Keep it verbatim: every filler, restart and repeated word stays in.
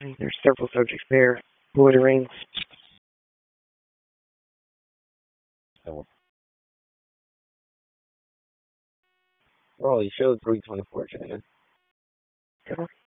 There's several subjects there. Loitering. Well, he showed three twenty-four, China. Cover.